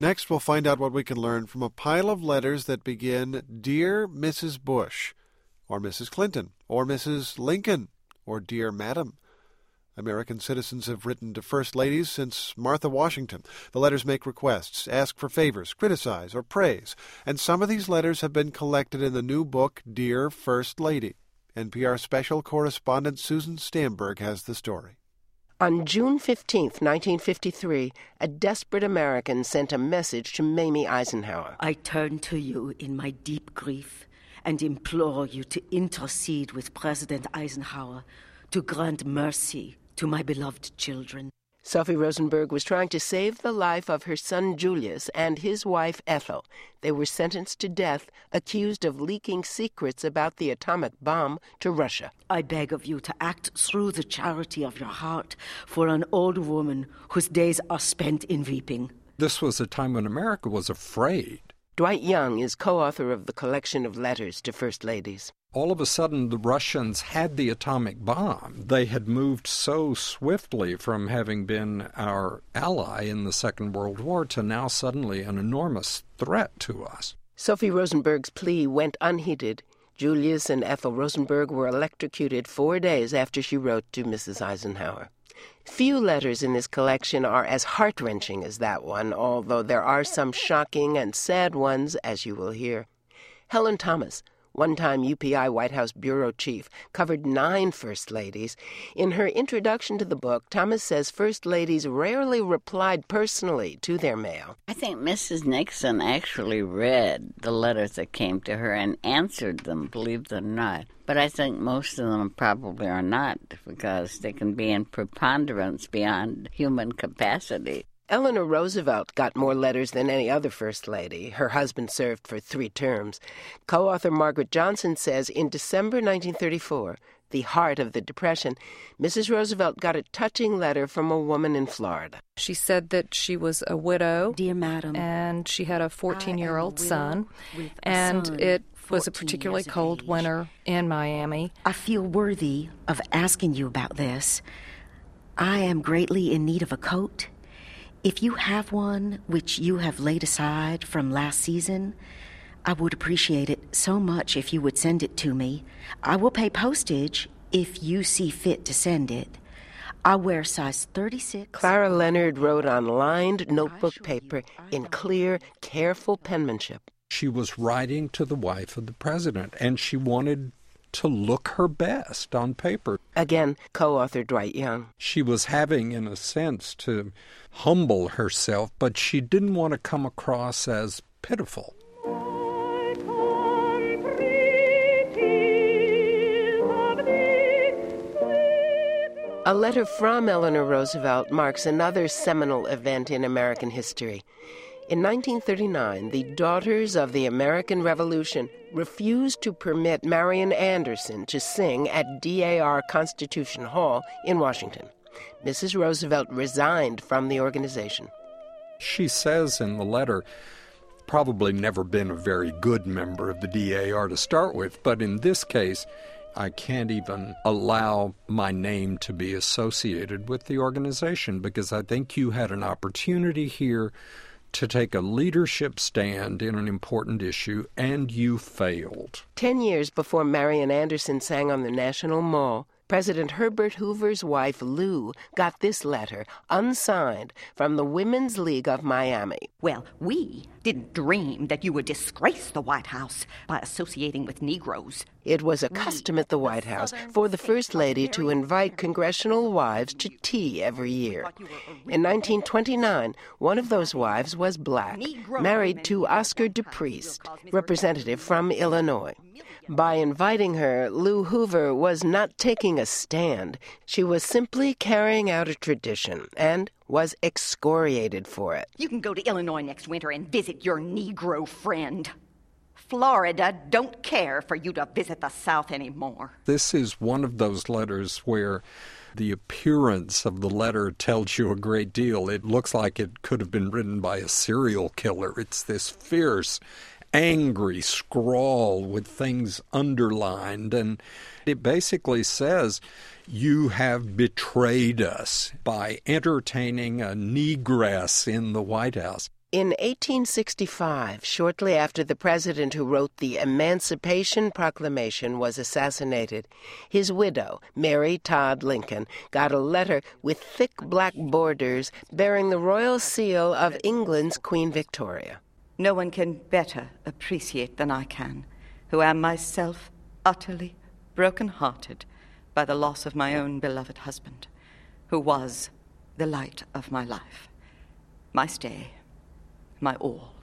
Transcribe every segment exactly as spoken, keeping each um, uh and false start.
Next, we'll find out what we can learn from a pile of letters that begin, Dear Missus Bush, or Missus Clinton, or Missus Lincoln, or Dear Madam. American citizens have written to First Ladies since Martha Washington. The letters make requests, ask for favors, criticize, or praise. And some of these letters have been collected in the new book, Dear First Lady. N P R special correspondent Susan Stamberg has the story. On June fifteenth, nineteen fifty-three, a desperate American sent a message to Mamie Eisenhower. I turn to you in my deep grief and implore you to intercede with President Eisenhower to grant mercy to my beloved children. Sophie Rosenberg was trying to save the life of her son Julius and his wife Ethel. They were sentenced to death, accused of leaking secrets about the atomic bomb to Russia. I beg of you to act through the charity of your heart for an old woman whose days are spent in weeping. This was a time when America was afraid. Dwight Young is co-author of the collection of letters to First Ladies. All of a sudden, the Russians had the atomic bomb. They had moved so swiftly from having been our ally in the Second World War to now suddenly an enormous threat to us. Sophie Rosenberg's plea went unheeded. Julius and Ethel Rosenberg were electrocuted four days after she wrote to Missus Eisenhower. Few letters in this collection are as heart-wrenching as that one, although there are some shocking and sad ones, as you will hear. Helen Thomas, one-time U P I White House bureau chief, covered nine First Ladies. In her introduction to the book, Thomas says First Ladies rarely replied personally to their mail. I think Missus Nixon actually read the letters that came to her and answered them, believe it or not. But I think most of them probably are not, because they can be in preponderance beyond human capacity. Eleanor Roosevelt got more letters than any other First Lady. Her husband served for three terms. Co-author Margaret Johnson says in December nineteen thirty-four, the heart of the Depression, Missus Roosevelt got a touching letter from a woman in Florida. She said that she was a widow. Dear Madam, and she had a fourteen-year-old son, and son it was a particularly cold winter in Miami. I feel worthy of asking you about this. I am greatly in need of a coat. If you have one which you have laid aside from last season, I would appreciate it so much if you would send it to me. I will pay postage if you see fit to send it. I wear size thirty-six. Clara Leonard wrote on lined notebook paper in clear, careful penmanship. She was writing to the wife of the president, and she wanted to look her best on paper. Again, co-author Dwight Young. She was having, in a sense, to humble herself, but she didn't want to come across as pitiful. A letter from Eleanor Roosevelt marks another seminal event in American history. In nineteen thirty-nine, the Daughters of the American Revolution refused to permit Marian Anderson to sing at D A R Constitution Hall in Washington. Missus Roosevelt resigned from the organization. She says in the letter, probably never been a very good member of the D A R to start with, but in this case, I can't even allow my name to be associated with the organization because I think you had an opportunity here to take a leadership stand in an important issue, and you failed. Ten years before Marian Anderson sang on the National Mall, President Herbert Hoover's wife, Lou, got this letter, unsigned, from the Women's League of Miami. Well, we didn't dream that you would disgrace the White House by associating with Negroes. It was a custom at the White House for the First Lady to invite congressional wives to tea every year. In nineteen twenty-nine, one of those wives was black, married to Oscar DePriest, representative from Illinois. By inviting her, Lou Hoover was not taking a stand. She was simply carrying out a tradition and was excoriated for it. You can go to Illinois next winter and visit your Negro friend. Florida don't care for you to visit the South anymore. This is one of those letters where the appearance of the letter tells you a great deal. It looks like it could have been written by a serial killer. It's this fierce, angry scrawl with things underlined, and it basically says, you have betrayed us by entertaining a negress in the White House. In eighteen sixty-five, shortly after the president who wrote the Emancipation Proclamation was assassinated, his widow, Mary Todd Lincoln, got a letter with thick black borders bearing the royal seal of England's Queen Victoria. No one can better appreciate than I can, who am myself utterly broken-hearted by the loss of my own beloved husband, who was the light of my life, my stay, my all.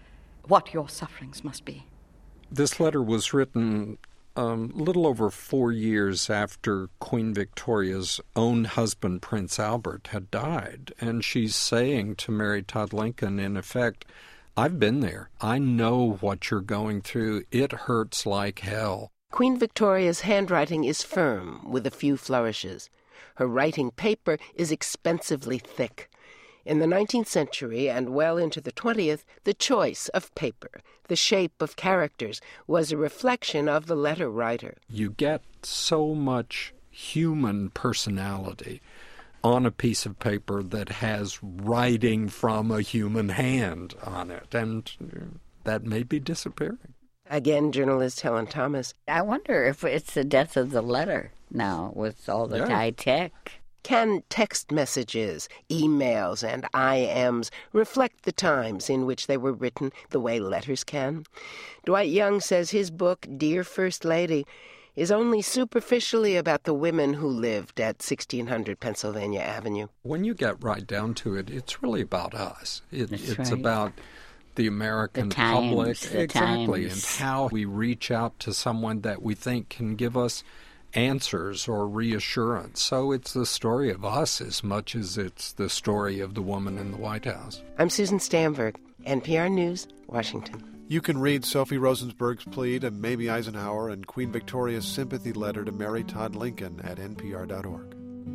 What your sufferings must be. This letter was written a um, little over four years after Queen Victoria's own husband, Prince Albert, had died. And she's saying to Mary Todd Lincoln, in effect, I've been there. I know what you're going through. It hurts like hell. Queen Victoria's handwriting is firm, with a few flourishes. Her writing paper is expensively thick. In the nineteenth century and well into the twentieth, the choice of paper, the shape of characters, was a reflection of the letter writer. You get so much human personality on a piece of paper that has writing from a human hand on it, and that may be disappearing. Again, journalist Helen Thomas. I wonder if it's the death of the letter now with all the Yeah. high tech. Can text messages, emails, and I Ms reflect the times in which they were written the way letters can? Dwight Young says his book, Dear First Lady, is only superficially about the women who lived at sixteen hundred Pennsylvania Avenue. When you get right down to it, it's really about us. It, That's it's right. about the American The times, public. the Exactly. times. And how we reach out to someone that we think can give us answers or reassurance. So it's the story of us as much as it's the story of the woman in the White House. I'm Susan Stamberg, N P R News, Washington. You can read Sophie Rosensberg's plea to Mamie Eisenhower and Queen Victoria's sympathy letter to Mary Todd Lincoln at N P R dot org.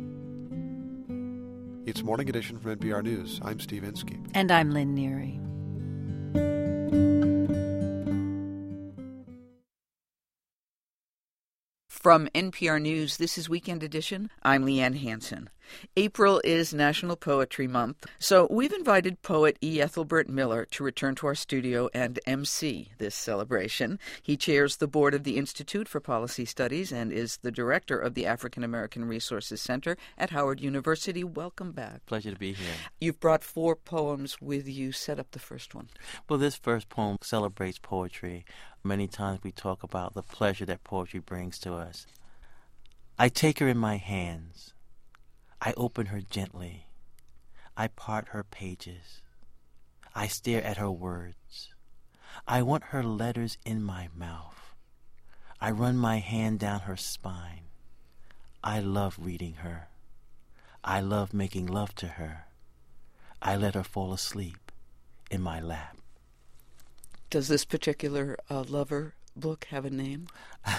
It's Morning Edition from N P R News. I'm Steve Inskeep. And I'm Lynn Neary. From N P R News, this is Weekend Edition. I'm Leanne Hansen. April is National Poetry Month, so we've invited poet E. Ethelbert Miller to return to our studio and emcee this celebration. He chairs the board of the Institute for Policy Studies and is the director of the African American Resources Center at Howard University. Welcome back. Pleasure to be here. You've brought four poems with you. Set up the first one. Well, this first poem celebrates poetry. Many times we talk about the pleasure that poetry brings to us. I take her in my hands. I open her gently. I part her pages. I stare at her words. I want her letters in my mouth. I run my hand down her spine. I love reading her. I love making love to her. I let her fall asleep in my lap. Does this particular uh, lover book have a name?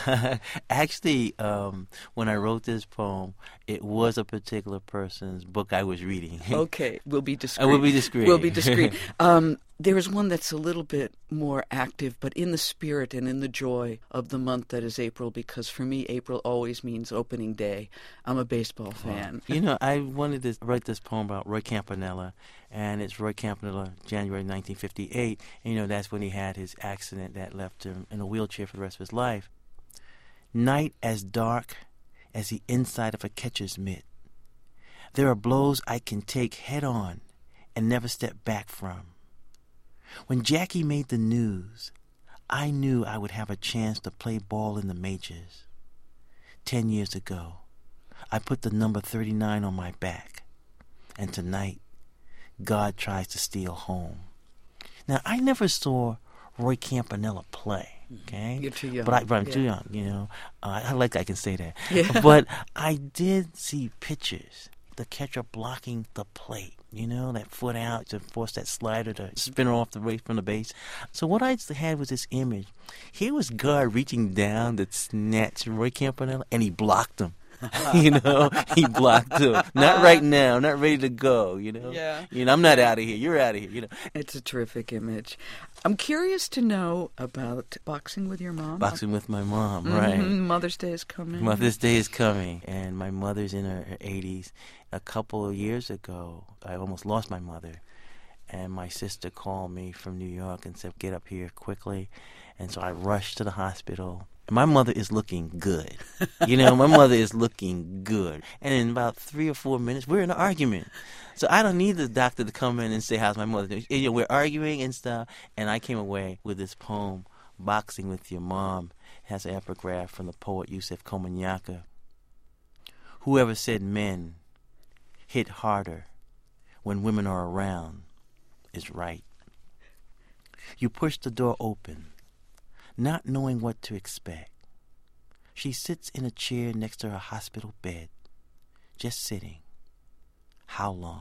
Actually, um, when I wrote this poem, it was a particular person's book I was reading. Okay, we'll be discreet. I will be discreet. We'll be discreet. um, there is one that's a little bit more active, but in the spirit and in the joy of the month that is April, because for me, April always means opening day. I'm a baseball fan. You know, I wanted to write this poem about Roy Campanella, and it's Roy Campanella, January nineteen fifty-eight, and you know, that's when he had his accident that left him in a wheelchair for the rest of his life. Night as dark as the inside of a catcher's mitt. There are blows I can take head on and never step back from. When Jackie made the news, I knew I would have a chance to play ball in the majors. Ten years ago, I put the number thirty-nine on my back, and tonight, God tries to steal home. Now, I never saw Roy Campanella play. Okay, You're too young. But, I, but I'm Yeah. too young, you know. Uh, I like I can say that. Yeah. But I did see pictures. The catcher blocking the plate, you know, that foot out to force that slider to spin her off the race from the base. So what I had was this image. Here was God reaching down to snatch Roy Campanella, and he blocked him. you know, he blocked him. Not right now, not ready to go, you know. Yeah. You know, I'm not out of here. You're out of here, you know. It's a terrific image. I'm curious to know about boxing with your mom. Boxing with my mom, Mhm. right. Mother's Day is coming. Mother's Day is coming, and my mother's in her, her eighties. A couple of years ago, I almost lost my mother, And my sister called me from New York and said, get up here quickly. And so I rushed to the hospital. And my mother is looking good. You know, my mother is looking good. And in about three or four minutes, we're in an argument. So I don't need the doctor to come in and say, how's my mother doing? You know, we're arguing and stuff. And I came away with this poem, Boxing with Your Mom. It has an epigraph from the poet Yusef Komunyakaa. Whoever said men hit harder when women are around is right. You push the door open, not knowing what to expect. She sits in a chair next to her hospital bed, just sitting. How long?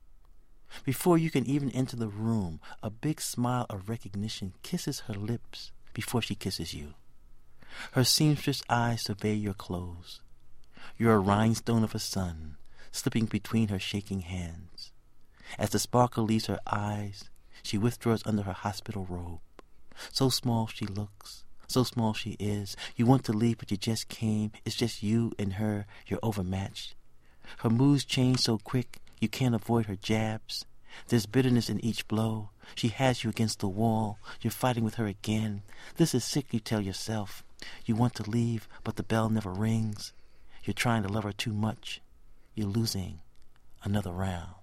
Before you can even enter the room, a big smile of recognition kisses her lips before she kisses you. Her seamstress eyes survey your clothes. You're a rhinestone of a sun, slipping between her shaking hands. As the sparkle leaves her eyes, she withdraws under her hospital robe. So small she looks, so small she is. You want to leave, but you just came. It's just you and her. You're overmatched. Her moods change so quick, you can't avoid her jabs. There's bitterness in each blow. She has you against the wall. You're fighting with her again. This is sick, you tell yourself. You want to leave, but the bell never rings. You're trying to love her too much. You're losing another round.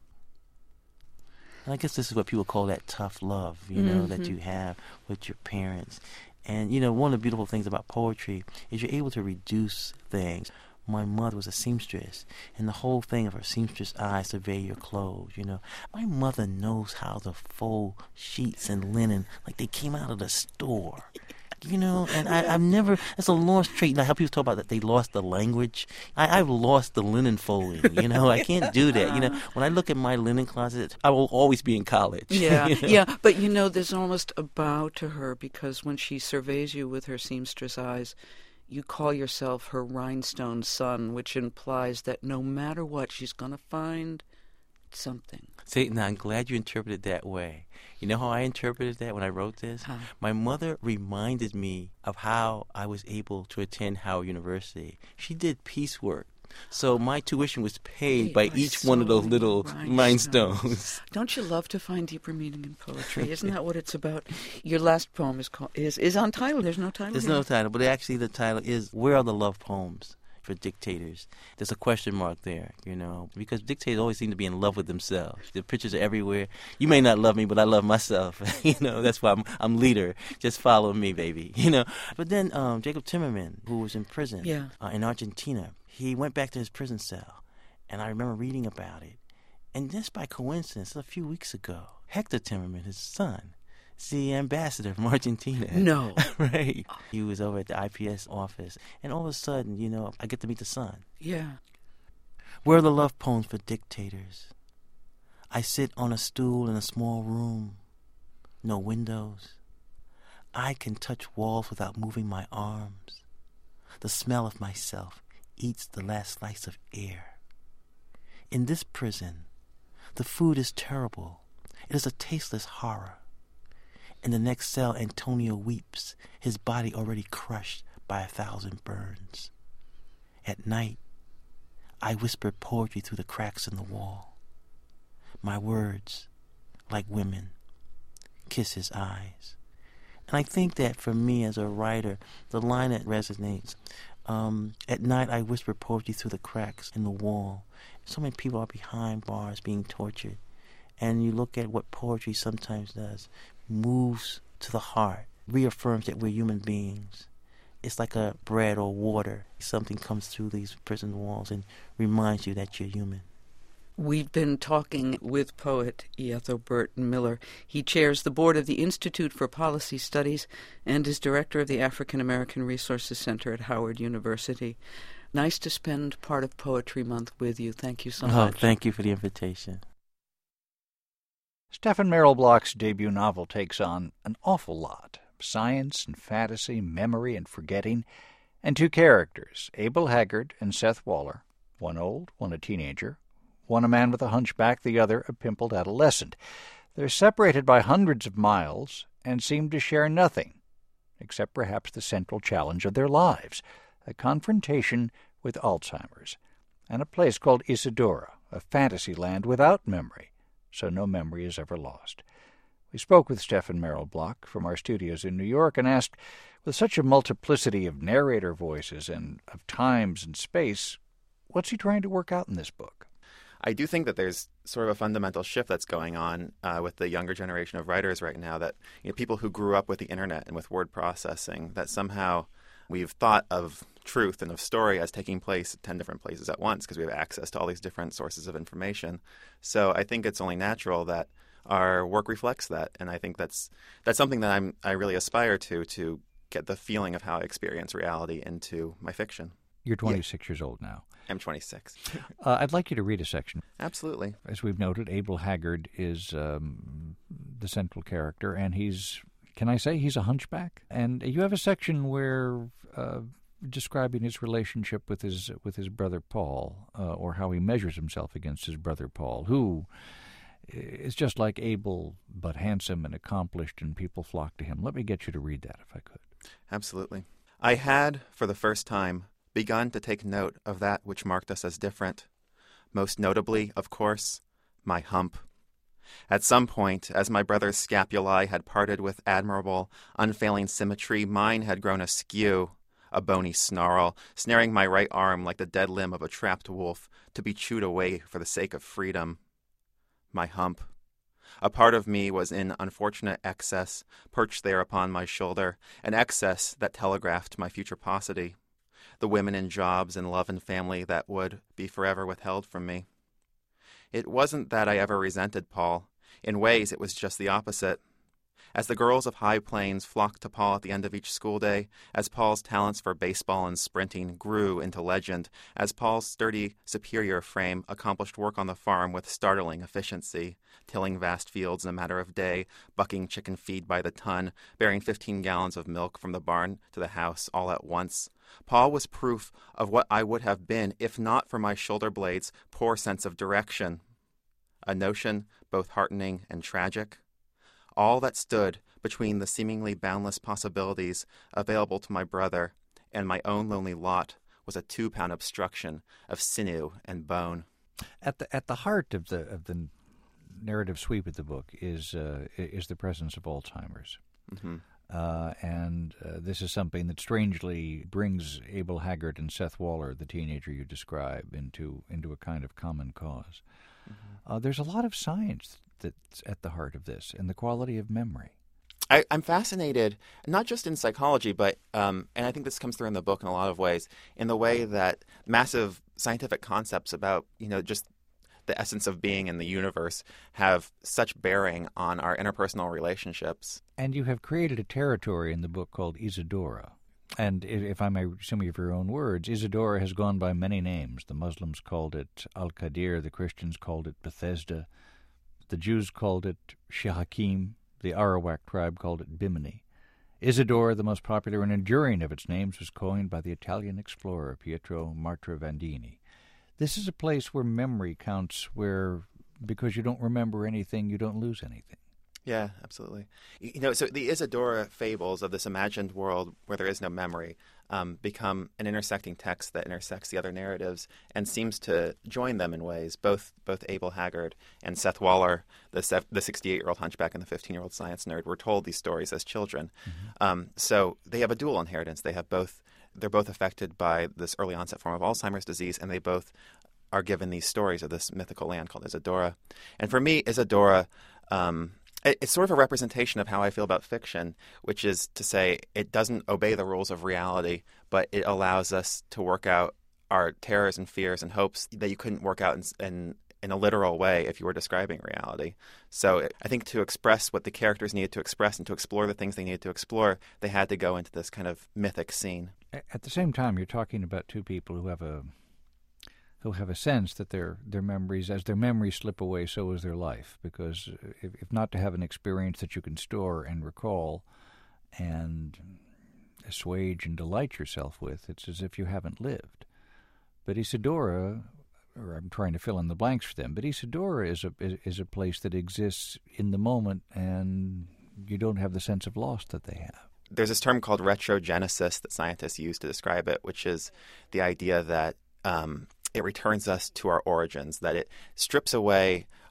And I guess this is what people call that tough love, you know, mm-hmm. that you have with your parents. And, you know, one of the beautiful things about poetry is you're able to reduce things. My mother was a seamstress, and the whole thing of her seamstress eyes survey your clothes, you know. My mother knows how to fold sheets and linen like they came out of the store. You know, and I, I've never, it's a lost trait. Like how people talk about that they lost the language. I, I've lost the linen folding, you know. I can't do that. You know, when I look at my linen closet, I will always be in college. Yeah, you know? yeah. But, you know, there's almost a bow to her because when she surveys you with her seamstress eyes, you call yourself her rhinestone son, which implies that no matter what, she's going to find something. See, now I'm glad you interpreted it that way. You know how I interpreted that when I wrote this? Huh. My mother reminded me of how I was able to attend Howard University. She did piecework. So my tuition was paid by each one of those little rhinestones. rhinestones. Don't you love to find deeper meaning in poetry? Isn't that what it's about? Your last poem is called, is is on title. There's no title. There's here. no title, but actually the title is Where Are the Love Poems for Dictators? There's a question mark there, you know, because dictators always seem to be in love with themselves. The pictures are everywhere. You may not love me, but I love myself. You know, that's why I'm I'm leader. Just follow me, baby. You know. But then um, Jacob Timmerman, who was in prison yeah. uh, in Argentina, he went back to his prison cell, and I remember reading about it. And just by coincidence, a few weeks ago, Hector Timmerman, his son, is the ambassador from Argentina. No. Right. He was over at the I P S office, and all of a sudden, you know, I get to meet the son. Yeah. Where are the love poems for dictators? I sit on a stool in a small room, no windows. I can touch walls without moving my arms. The smell of myself eats the last slice of air. In this prison, the food is terrible. It is a tasteless horror. In the next cell, Antonio weeps, his body already crushed by a thousand burns. At night, I whisper poetry through the cracks in the wall. My words, like women, kiss his eyes. And I think that for me as a writer, the line that resonates, Um, at night I whisper poetry through the cracks in the wall. So many people are behind bars being tortured. And you look at what poetry sometimes does. Moves to the heart. Reaffirms that we're human beings. It's like a bread or water. Something comes through these prison walls and reminds you that you're human. We've been talking with poet E. Ethelbert Miller. He chairs the board of the Institute for Policy Studies and is director of the African American Resources Center at Howard University. Nice to spend part of Poetry Month with you. Thank you so oh, much. Thank you for the invitation. Stephen Merrill Bloch's debut novel takes on an awful lot. Science and fantasy, memory and forgetting, and two characters, Abel Haggard and Seth Waller, one old, one a teenager, one a man with a hunchback, the other a pimpled adolescent. They're separated by hundreds of miles and seem to share nothing, except perhaps the central challenge of their lives, a confrontation with Alzheimer's, and a place called Isidora, a fantasy land without memory, so no memory is ever lost. We spoke with Stefan Merrill Block from our studios in New York and asked, with such a multiplicity of narrator voices and of times and space, what's he trying to work out in this book? I do think that there's sort of a fundamental shift that's going on uh, with the younger generation of writers right now, that you know, people who grew up with the internet and with word processing, that somehow we've thought of truth and of story as taking place at ten different places at once because we have access to all these different sources of information. So I think it's only natural that our work reflects that, and I think that's that's something that I'm I really aspire to to get the feeling of how I experience reality into my fiction. You're twenty-six yeah. years old now. I'm twenty-six. uh, I'd like you to read a section. Absolutely. As we've noted, Abel Haggard is um, the central character, and he's, can I say, he's a hunchback? And you have a section where uh, describing his relationship with his with his brother Paul, uh, or how he measures himself against his brother Paul, who is just like Abel, but handsome and accomplished, and people flock to him. Let me get you to read that, if I could. Absolutely. I had, for the first time, begun to take note of that which marked us as different. Most notably, of course, my hump. At some point, as my brother's scapulae had parted with admirable, unfailing symmetry, mine had grown askew, a bony snarl, snaring my right arm like the dead limb of a trapped wolf, to be chewed away for the sake of freedom. My hump. A part of me was in unfortunate excess, perched there upon my shoulder, an excess that telegraphed my future paucity, the women and jobs and love and family that would be forever withheld from me. It wasn't that I ever resented Paul. In ways, it was just the opposite. As the girls of High Plains flocked to Paul at the end of each school day, as Paul's talents for baseball and sprinting grew into legend, as Paul's sturdy, superior frame accomplished work on the farm with startling efficiency, tilling vast fields in a matter of day, bucking chicken feed by the ton, bearing fifteen gallons of milk from the barn to the house all at once, Paul was proof of what I would have been if not for my shoulder blades' poor sense of direction. A notion both heartening and tragic. All that stood between the seemingly boundless possibilities available to my brother and my own lonely lot was a two-pound obstruction of sinew and bone. At the at the heart of the of the narrative sweep of the book is uh, is the presence of Alzheimer's, mm-hmm. uh, and uh, this is something that strangely brings Abel Haggard and Seth Waller, the teenager you describe, into into a kind of common cause. Mm-hmm. Uh, there's a lot of science that's at the heart of this, and the quality of memory. I, I'm fascinated, not just in psychology, but, um, and I think this comes through in the book in a lot of ways, in the way that massive scientific concepts about, you know, just the essence of being in the universe have such bearing on our interpersonal relationships. And you have created a territory in the book called Isidora. And if I may, some of your own words, Isidora has gone by many names. The Muslims called it Al-Qadir, the Christians called it Bethesda, the Jews called it Shehakim, the Arawak tribe called it Bimini. Isidora, the most popular and enduring of its names, was coined by the Italian explorer Pietro Martravandini. This is a place where memory counts, where because you don't remember anything, you don't lose anything. Yeah, absolutely. You know, so the Isidora fables of this imagined world where there is no memory um, become an intersecting text that intersects the other narratives and seems to join them in ways. Both both Abel Haggard and Seth Waller, the the sixty-eight-year-old hunchback and the fifteen-year-old science nerd, were told these stories as children. Mm-hmm. Um, so they have a dual inheritance. They have both. They're both affected by this early onset form of Alzheimer's disease, and they both are given these stories of this mythical land called Isidora. And for me, Isidora. Um, It's sort of a representation of how I feel about fiction, which is to say it doesn't obey the rules of reality, but it allows us to work out our terrors and fears and hopes that you couldn't work out in, in, in a literal way if you were describing reality. So I think to express what the characters needed to express and to explore the things they needed to explore, they had to go into this kind of mythic scene. At the same time, you're talking about two people who have a who have a sense that their their memories, as their memories slip away, so is their life. Because if, if not to have an experience that you can store and recall and assuage and delight yourself with, it's as if you haven't lived. But Isidora, or I'm trying to fill in the blanks for them, but Isidora is a is a place that exists in the moment, and you don't have the sense of loss that they have. There's this term called retrogenesis that scientists use to describe it, which is the idea that um, it returns us to our origins, that it strips away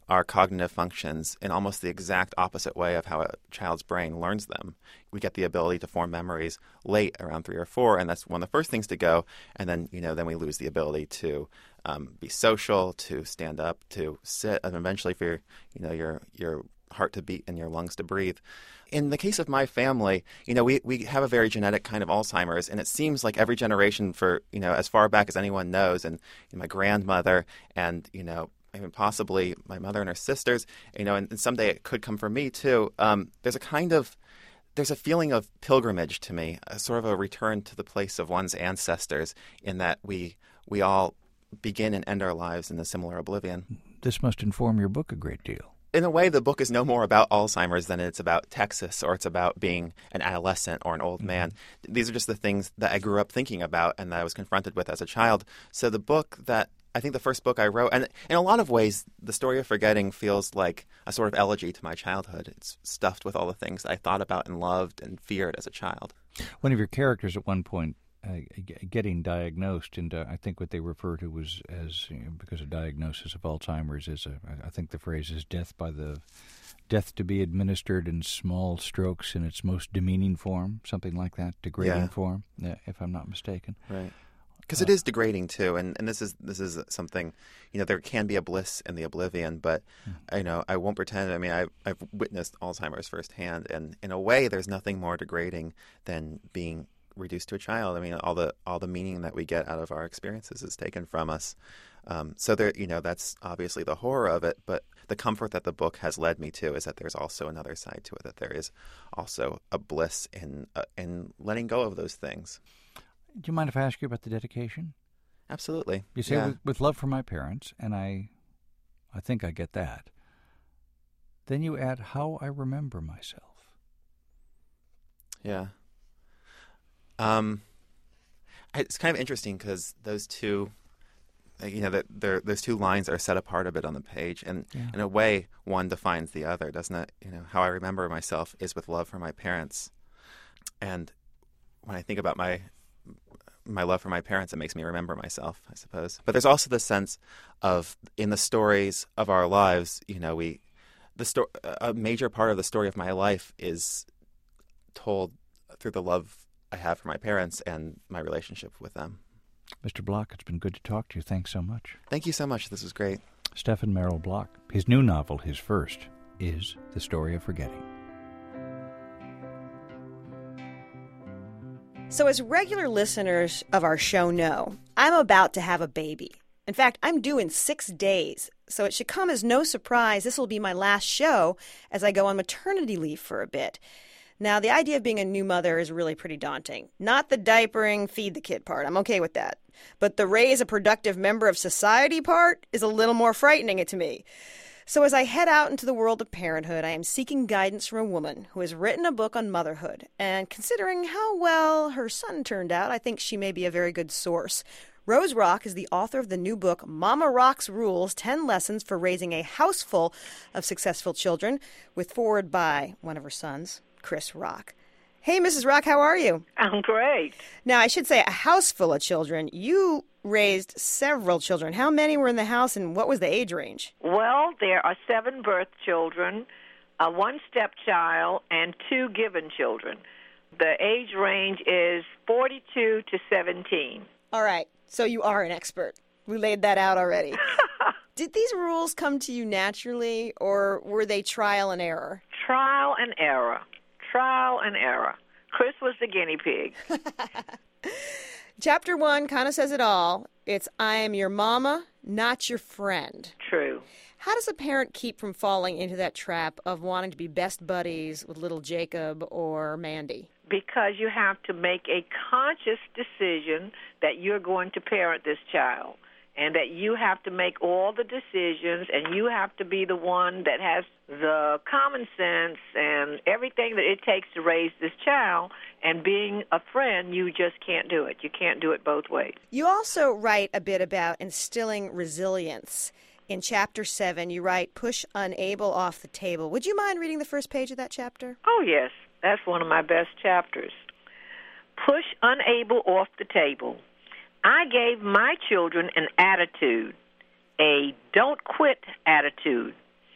our cognitive functions in almost the exact opposite way of how a child's brain learns them. We get the ability to form memories late, around three or four, and that's one of the first things to go. And then, you know, then we lose the ability to um, be social, to stand up, to sit, and eventually for your, you know, your your heart to beat and your lungs to breathe. In the case of my family, you know, we, we have a very genetic kind of Alzheimer's, and it seems like every generation for, you know, as far back as anyone knows, and you know, my grandmother and, you know, even possibly my mother and her sisters, you know, and, and someday it could come for me too. Um, there's a kind of, there's a feeling of pilgrimage to me, a sort of a return to the place of one's ancestors, in that we we all begin and end our lives in a similar oblivion. This must inform your book a great deal. In a way, the book is no more about Alzheimer's than it's about Texas, or it's about being an adolescent or an old Mm-hmm. man. These are just the things that I grew up thinking about and that I was confronted with as a child. So the book that I think the first book I wrote, and in a lot of ways, The Story of Forgetting feels like a sort of elegy to my childhood. It's stuffed with all the things I thought about and loved and feared as a child. One of your characters at one point uh, getting diagnosed, and uh, I think what they refer to was as, you know, because of diagnosis of Alzheimer's, is a, I think the phrase is death by the death to be administered in small strokes in its most demeaning form, something like that, degrading Yeah. form, if I'm not mistaken. Right. Because it is degrading too, and, and this is this is something, you know, there can be a bliss in the oblivion, but you know, I won't pretend. I mean, I, I've witnessed Alzheimer's firsthand, and in a way, there's nothing more degrading than being reduced to a child. I mean, all the all the meaning that we get out of our experiences is taken from us. Um, so there, you know, that's obviously the horror of it, but the comfort that the book has led me to is that there's also another side to it, that there is also a bliss in uh, in letting go of those things. Do you mind if I ask you about the dedication? Absolutely. You say yeah. with, with love for my parents, and I, I think I get that. Then you add how I remember myself. Yeah. Um, it's kind of interesting because those two, you know, that those two lines are set apart a bit on the page, and Yeah. in a way, one defines the other, doesn't it? You know, how I remember myself is with love for my parents, and when I think about my my love for my parents, it makes me remember myself, I suppose. But there's also the sense of, in the stories of our lives, you know, we the sto- a major part of the story of my life is told through the love I have for my parents and my relationship with them. Mister Block, it's been good to talk to you. Thanks so much. Thank you so much. This was great. Stephen Merrill Block. His new novel, his first, is The Story of Forgetting. So as regular listeners of our show know, I'm about to have a baby. In fact, I'm due in six days, so it should come as no surprise this will be my last show as I go on maternity leave for a bit. Now, the idea of being a new mother is really pretty daunting. Not the diapering, feed the kid part. I'm okay with that. But the raise a productive member of society part is a little more frightening to me. So as I head out into the world of parenthood, I am seeking guidance from a woman who has written a book on motherhood. And considering how well her son turned out, I think she may be a very good source. Rose Rock is the author of the new book, Mama Rock's Rules, ten Lessons for Raising a House Full of Successful Children, with foreword by one of her sons, Chris Rock. Hey, Missus Rock, how are you? I'm great. Now, I should say a house full of children. You raised several children. How many were in the house, and what was the age range? Well, there are seven birth children, uh, one stepchild, and two given children. The age range is forty-two to seventeen. All right, so you are an expert. We laid that out already. Did these rules come to you naturally, or were they trial and error? Trial and error. Trial and error. Chris was the guinea pig. Chapter one kind of says it all. It's, I am your mama, not your friend. True. How does a parent keep from falling into that trap of wanting to be best buddies with little Jacob or Mandy? Because you have to make a conscious decision that you're going to parent this child, and that you have to make all the decisions, and you have to be the one that has the common sense and everything that it takes to raise this child. And being a friend, you just can't do it. You can't do it both ways. You also write a bit about instilling resilience. In Chapter seven, you write, push unable off the table. Would you mind reading the first page of that chapter? Oh, yes. That's one of my best chapters. Push unable off the table. I gave my children an attitude, a don't quit attitude.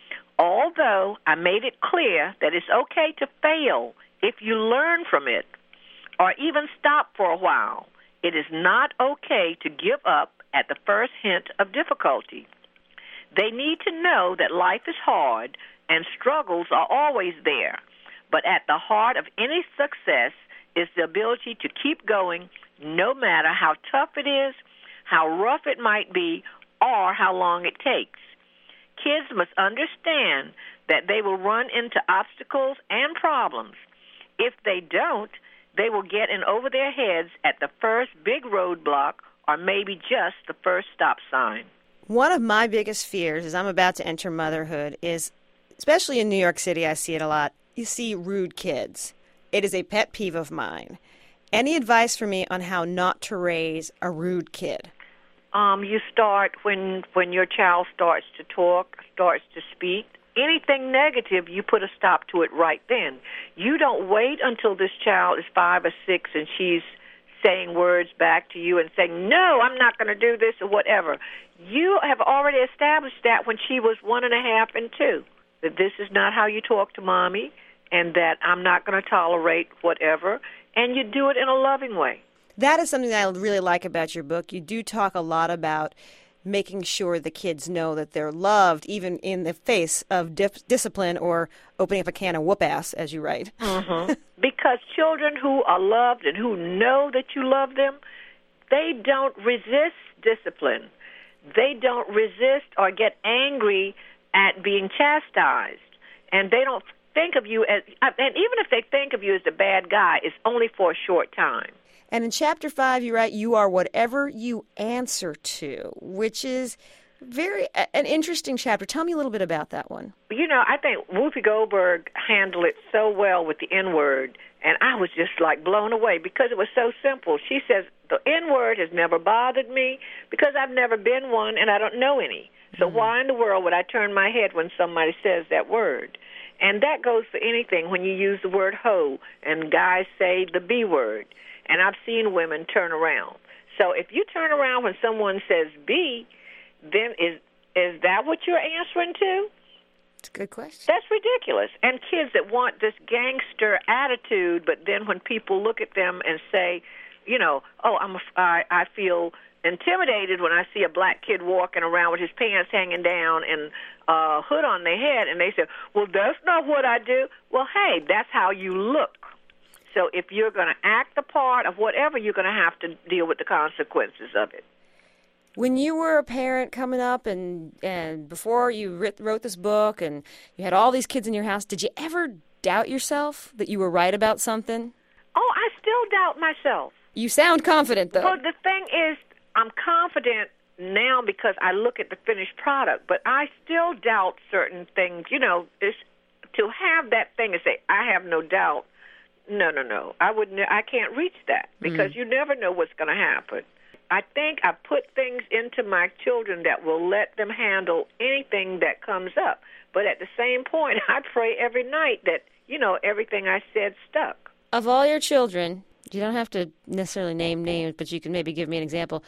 Although I made it clear that it's okay to fail if you learn from it, or even stop for a while, it is not okay to give up at the first hint of difficulty. They need to know that life is hard and struggles are always there, but at the heart of any success is the ability to keep going no matter how tough it is, how rough it might be, or how long it takes. Kids must understand that they will run into obstacles and problems. If they don't, they will get in over their heads at the first big roadblock or maybe just the first stop sign. One of my biggest fears as I'm about to enter motherhood is, especially in New York City, I see it a lot, you see rude kids. It is a pet peeve of mine. Any advice for me on how not to raise a rude kid? Um, you start when when your child starts to talk, starts to speak. Anything negative, you put a stop to it right then. You don't wait until this child is five or six and she's saying words back to you and saying, no, I'm not going to do this or whatever. You have already established that when she was one and a half and two, that this is not how you talk to mommy and that I'm not going to tolerate whatever, and you do it in a loving way. That is something that I really like about your book. You do talk a lot about making sure the kids know that they're loved, even in the face of dip- discipline or opening up a can of whoop-ass, as you write. Mm-hmm. Because children who are loved and who know that you love them, they don't resist discipline. They don't resist or get angry at being chastised. And they don't think of you as, and even if they think of you as a bad guy, it's only for a short time. And in chapter five, you write, you are whatever you answer to, which is very an interesting chapter. Tell me a little bit about that one. You know, I think Whoopi Goldberg handled it so well with the N-word, and I was just like blown away because it was so simple. She says, the N-word has never bothered me because I've never been one and I don't know any. So mm-hmm. why in the world would I turn my head when somebody says that word? And that goes for anything when you use the word hoe and guys say the B word. And I've seen women turn around. So if you turn around when someone says B, then is is that what you're answering to? It's a good question. That's ridiculous. And kids that want this gangster attitude, but then when people look at them and say, you know, oh, I'm a, I, I feel intimidated when I see a black kid walking around with his pants hanging down and a hood on their head, and they say, well, that's not what I do. Well, hey, that's how you look. So if you're going to act the part of whatever, you're going to have to deal with the consequences of it. When you were a parent coming up and, and before you writ, wrote this book and you had all these kids in your house, did you ever doubt yourself that you were right about something? Oh, I still doubt myself. You sound confident, though. Well, the thing is, I'm confident now because I look at the finished product, but I still doubt certain things. You know, it's, to have that thing and say, I have no doubt, No, no, no. I wouldn't. I can't reach that because mm-hmm. you never know what's going to happen. I think I put things into my children that will let them handle anything that comes up. But at the same point, I pray every night that, you know, everything I said stuck. Of all your children, you don't have to necessarily name names, but you can maybe give me an example.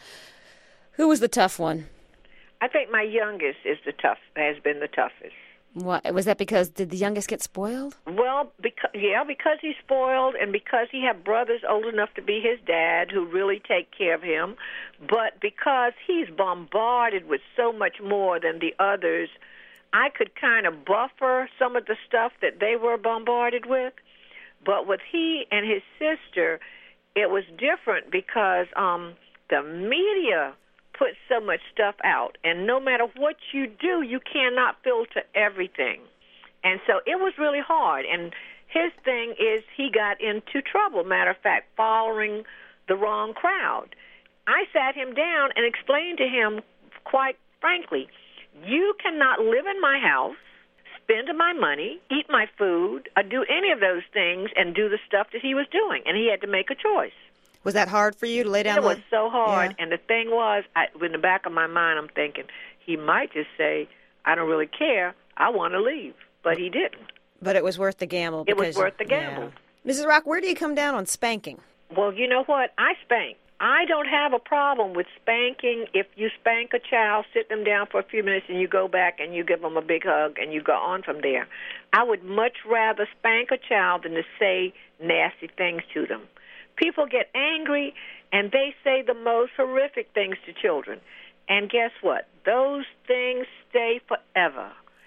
Who was the tough one? I think my youngest is the tough. Has been the toughest. What, was that because, did the youngest get spoiled? Well, because, yeah, because he's spoiled and because he had brothers old enough to be his dad who really take care of him, but because he's bombarded with so much more than the others, I could kind of buffer some of the stuff that they were bombarded with. But with he and his sister, it was different because um, the media put so much stuff out, and no matter what you do, you cannot filter everything. And so it was really hard. And his thing is he got into trouble, matter of fact, following the wrong crowd. I sat him down and explained to him, quite frankly, you cannot live in my house, spend my money, eat my food, or do any of those things and do the stuff that he was doing. And he had to make a choice. Was that hard for you to lay down? It was so hard. Yeah. And the thing was, I, in the back of my mind, I'm thinking, he might just say, I don't really care. I want to leave. But he didn't. But it was worth the gamble. It was worth the gamble. Yeah. Missus Rock, where do you come down on spanking? Well, you know what? I spank. I don't have a problem with spanking. If you spank a child, sit them down for a few minutes, and you go back and you give them a big hug, and you go on from there. I would much rather spank a child than to say nasty things to them. People get angry, and they say the most horrific things to children. And guess what? Those things stay forever.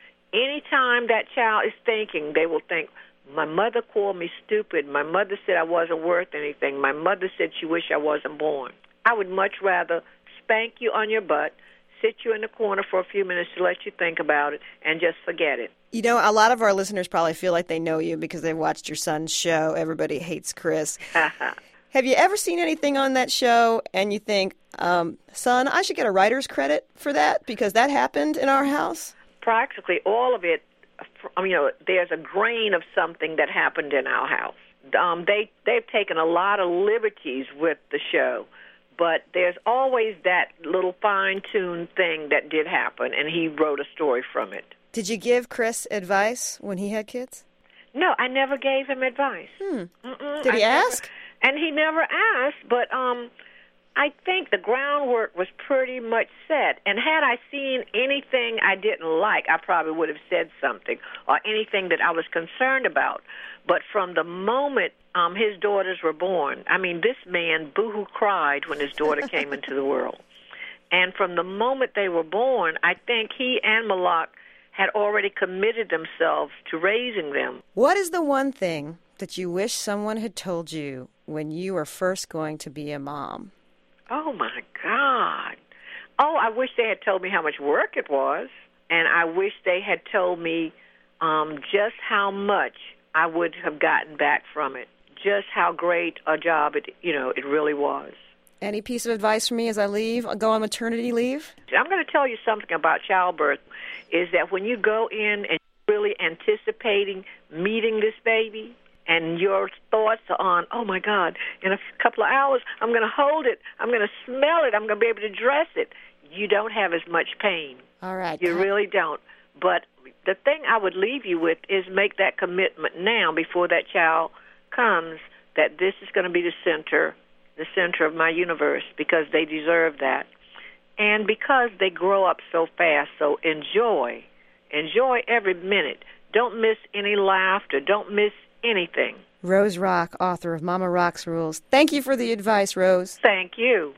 Anytime that child is thinking, they will think, my mother called me stupid. My mother said I wasn't worth anything. My mother said she wished I wasn't born. I would much rather spank you on your butt, sit you in the corner for a few minutes to let you think about it, and just forget it. You know, a lot of our listeners probably feel like they know you because they've watched your son's show, Everybody Hates Chris. Have you ever seen anything on that show and you think, um, son, I should get a writer's credit for that because that happened in our house? Practically all of it. You know, there's a grain of something that happened in our house. Um, they, they've taken a lot of liberties with the show, but there's always that little fine-tuned thing that did happen, and he wrote a story from it. Did you give Chris advice when he had kids? No, I never gave him advice. Hmm. Mm-mm, Did he I ask? Never, and he never asked, but um, I think the groundwork was pretty much set. And had I seen anything I didn't like, I probably would have said something, or anything that I was concerned about. But from the moment um, his daughters were born, I mean, this man boo-hoo cried when his daughter came into the world. And from the moment they were born, I think he and Malak had already committed themselves to raising them. What is the one thing that you wish someone had told you when you were first going to be a mom? Oh, my God. Oh, I wish they had told me how much work it was, and I wish they had told me um, just how much I would have gotten back from it, just how great a job it, you know, it really was. Any piece of advice for me as I leave, go on maternity leave? I'm going to tell you something about childbirth, is that when you go in and you're really anticipating meeting this baby, and your thoughts are on, oh, my God, in a couple of hours, I'm going to hold it, I'm going to smell it, I'm going to be able to dress it. You don't have as much pain. All right. You really don't. But the thing I would leave you with is make that commitment now before that child comes, that this is going to be the center, the center of my universe, because they deserve that. And because they grow up so fast, so enjoy. Enjoy every minute. Don't miss any laughter. Don't miss anything. Rose Rock, author of Mama Rock's Rules. Thank you for the advice, Rose. Thank you.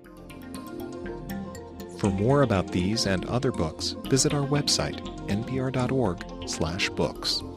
For more about these and other books, visit our website, n p r dot org slash books.